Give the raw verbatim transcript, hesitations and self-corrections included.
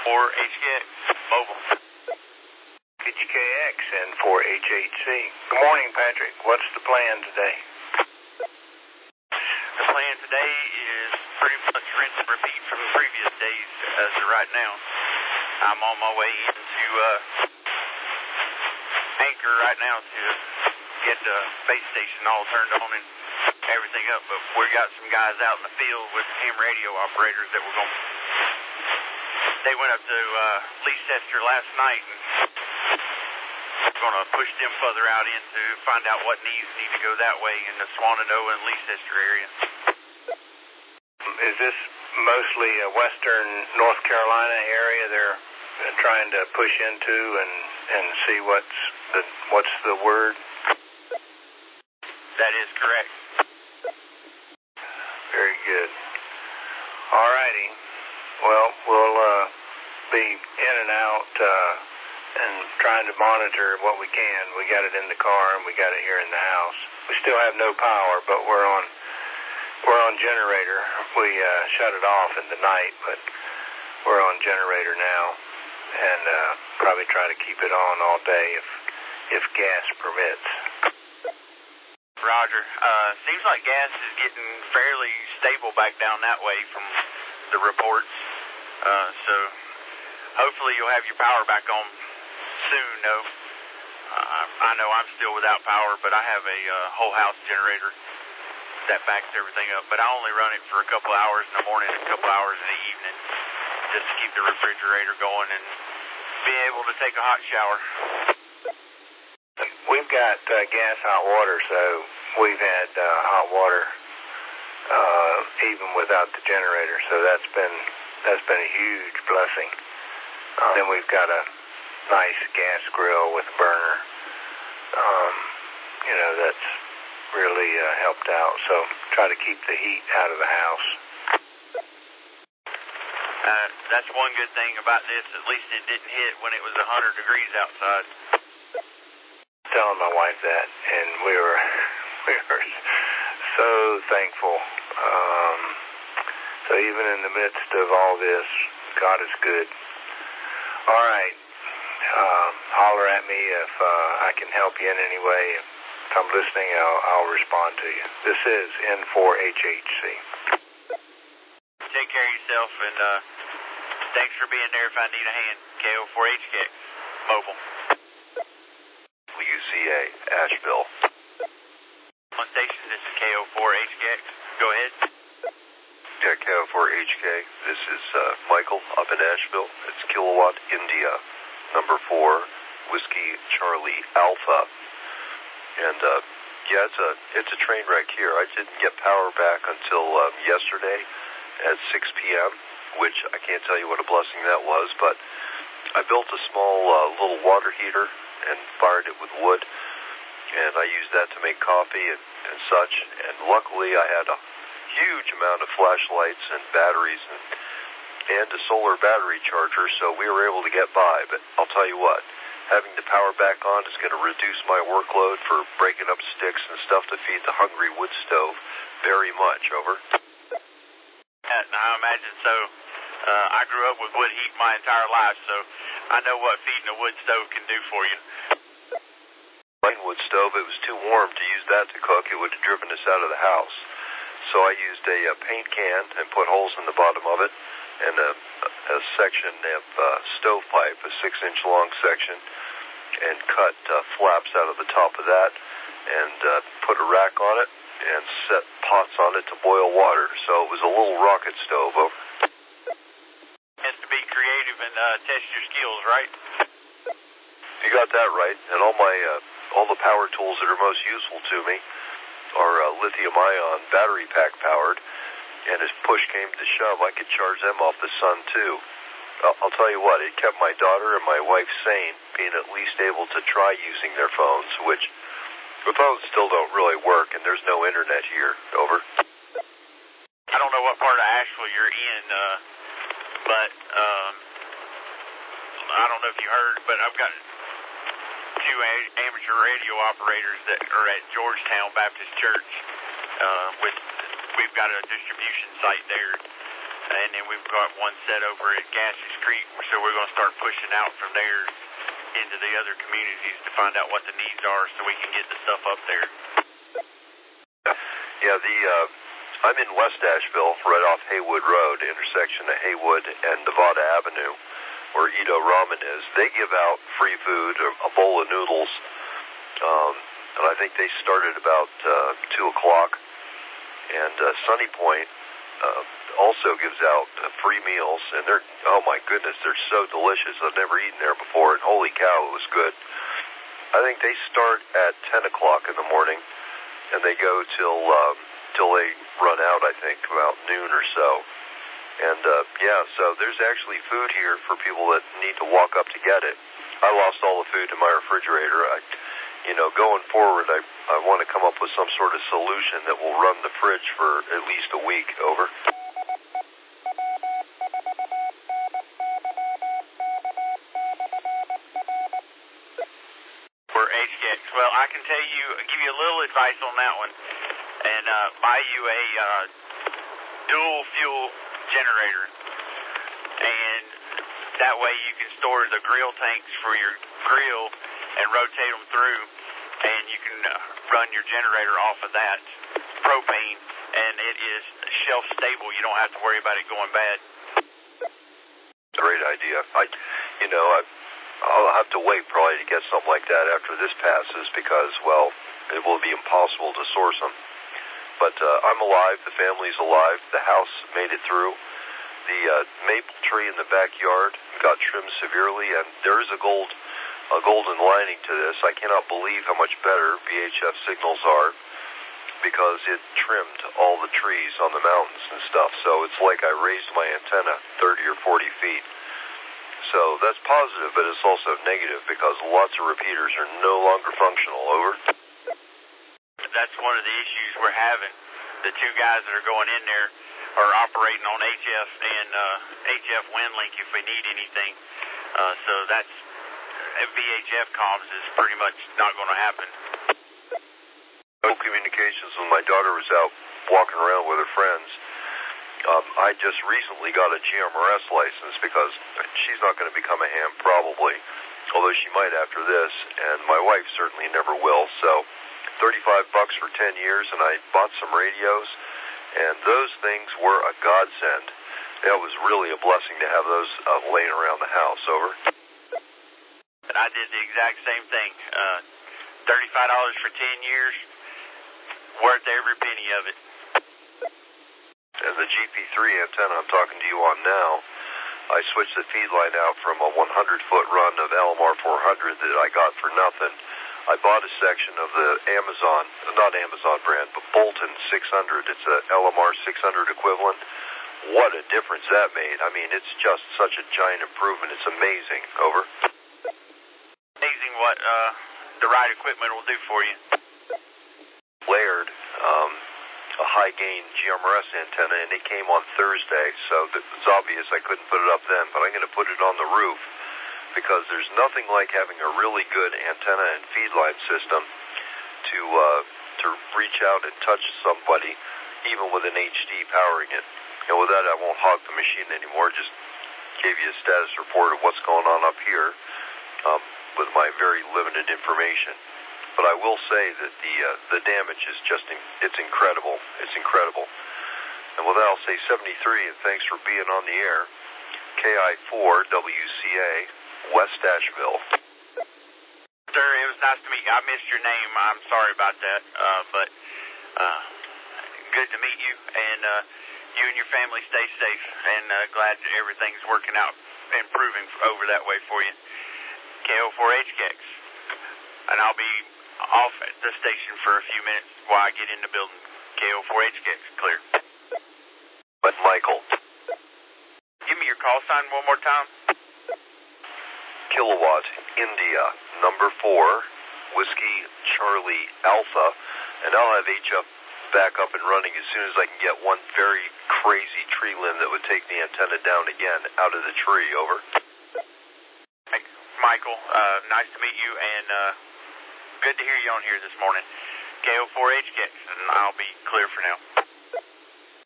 four H K X Mobile. K G K X and four H H C. Good morning, Patrick. What's the plan today? The plan today is pretty much rinse and repeat from the previous days as of right now. I'm on my way into uh, Anchor right now to get the base station all turned on and everything up, but we got some guys out in the field with ham radio operators that we're going to, they went up to uh, Leicester last night and we're going to push them further out in to find out what needs need to go that way in the Swananoa and Leicester area. Is this mostly a western North Carolina area they're trying to push into and, and see what's the, what's the word? That is correct. Very good. All righty. Well, we'll uh, be in and out uh, and trying to monitor what we can. We got it in the car and we got it here in the house. We still have no power, but we're on we're on generator. We uh, shut it off in the night, but we're on generator now, and uh, probably try to keep it on all day if if gas permits. Roger. Uh, seems like gas is getting fairly stable back down that way from the reports. Uh, so hopefully you'll have your power back on soon, no? Uh, I know I'm still without power, but I have a uh, whole house generator that backs everything up. But I only run it for a couple hours in the morning and a couple hours in the evening just to keep the refrigerator going and be able to take a hot shower. We've got uh, gas hot water, so we've had uh, hot water uh, even without the generator. So that's been that's been a huge blessing. Um, then we've got a nice gas grill with a burner. Um, you know, that's really uh, helped out. So try to keep the heat out of the house. Uh, that's one good thing about this. At least it didn't hit when it was one hundred degrees outside. Telling my wife that, and we were we were so thankful. Um, so even in the midst of all this, God is good. All right, uh, holler at me if uh, I can help you in any way. If I'm listening, I'll, I'll respond to you. This is N four H H C. Take care of yourself, and uh, thanks for being there if I need a hand. K O four H K X Mobile. W C A, Asheville. On station, this is K O four H K X. Go ahead. Yeah, K O four H K. This is uh, Michael up in Asheville. It's Kilowatt India, number four, Whiskey Charlie Alpha. And uh, yeah, it's a it's a train wreck here. I didn't get power back until um, yesterday at six p.m., which I can't tell you what a blessing that was, but I built a small uh, little water heater and fired it with wood, and I used that to make coffee and, and such, and luckily I had a huge amount of flashlights and batteries and, and a solar battery charger, so we were able to get by. But I'll tell you what, having the power back on is going to reduce my workload for breaking up sticks and stuff to feed the hungry wood stove very much. Over. Uh, I imagine so. Uh, I grew up with wood heat my entire life, so I know what feeding a wood stove can do for you. Plain wood stove, it was too warm to use that to cook. It would have driven us out of the house. So I used a, a paint can and put holes in the bottom of it, and a, a section of uh, stovepipe, a six-inch long section, and cut uh, flaps out of the top of that, and uh, put a rack on it, and set pots on it to boil water. So it was a little rocket stove. Over. Has to be creative and uh, test your skills, right? You got that right. And all my uh, all the power tools that are most useful to me are uh, lithium-ion battery pack powered. And if push came to shove, I could charge them off the sun too. I'll, I'll tell you what, it kept my daughter and my wife sane, being at least able to try using their phones, which the phones still don't really work, and there's no internet here. Over. I don't know what part of Asheville you're in, uh, but um, I don't know if you heard, but I've got two a- amateur radio operators that are at Georgetown Baptist Church. Uh, with we've got a distribution site there, and then we've got one set over at Gases Creek, so we're going to start pushing out from there into the other communities to find out what the needs are so we can get the stuff up there. Yeah, the uh, I'm in West Asheville, right off Haywood Road, intersection of Haywood and Nevada Avenue, where Edo Ramen is. They give out free food, a bowl of noodles, um, and I think they started about uh, two o'clock. And uh, Sunny Point uh, also gives out uh, free meals, and they're, oh my goodness, they're so delicious. I've never eaten there before, and holy cow, it was good. I think they start at ten o'clock in the morning, and they go till um, till they run out, I think, about noon or so. And, uh, yeah, so there's actually food here for people that need to walk up to get it. I lost all the food in my refrigerator. I, you know, going forward, I, I want to come up with some sort of solution that will run the fridge for at least a week. Over. For H K X, well, I can tell you, give you a little advice on that one, and uh, buy you a uh, dual fuel generator, and that way you can store the grill tanks for your grill and rotate them through, and you can uh, run your generator off of that propane, and it is shelf stable. You don't have to worry about it going bad. Great idea. I, you know, I, I'll have to wait probably to get something like that after this passes because, well, it will be impossible to source them. But uh, I'm alive. The family's alive. The house made it through. The uh, maple tree in the backyard got trimmed severely, and there is a gold, a golden lining to this. I cannot believe how much better V H F signals are because it trimmed all the trees on the mountains and stuff. So it's like I raised my antenna thirty or forty feet. So that's positive, but it's also negative because lots of repeaters are no longer functional. Over. That's one of the issues we're having. The two guys that are going in there are operating on H F and uh, H F WinLink if we need anything. Uh, so that's V H F comms is pretty much not going to happen. No communications when my daughter was out walking around with her friends. Um, I just recently got a G M R S license because she's not going to become a ham probably, although she might after this, and my wife certainly never will. So thirty-five bucks for ten years, and I bought some radios, and those things were a godsend. It was really a blessing to have those uh, laying around the house. Over. And I did the exact same thing. Uh, thirty-five dollars for ten years, worth every penny of it. And the G P three antenna I'm talking to you on now, I switched the feed line out from a one hundred foot run of L M R four hundred that I got for nothing. I bought a section of the Amazon, not Amazon brand, but Bolton six hundred. It's a L M R six hundred equivalent. What a difference that made. I mean, it's just such a giant improvement. It's amazing. Over. Amazing what uh, the right equipment will do for you. Layered um, a high gain G M R S antenna, and it came on Thursday, so it's obvious I couldn't put it up then, but I'm going to put it on the roof because there's nothing like having a really good antenna and feed line system to uh, to reach out and touch somebody, even with an H D powering it. And with that, I won't hog the machine anymore. Just gave you a status report of what's going on up here um, with my very limited information. But I will say that the uh, the damage is just in, it's incredible. It's incredible. And with that, I'll say seventy-three, and thanks for being on the air. K I four W C A, West Asheville. Sir, it was nice to meet you. I missed your name. I'm sorry about that. Uh, but uh, good to meet you, and uh, you and your family stay safe, and uh, glad that everything's working out, improving over that way for you. K O four H K X. And I'll be off at the station for a few minutes while I get in the building. K O four H K X, clear. But Michael. Give me your call sign one more time. Kilowatt, India, number four, Whiskey Charlie Alpha, and I'll have H F back up and running as soon as I can get one very crazy tree limb that would take the antenna down again out of the tree. Over. Hey, Michael, uh, nice to meet you, and uh, good to hear you on here this morning. K O four H K X, and I'll be clear for now.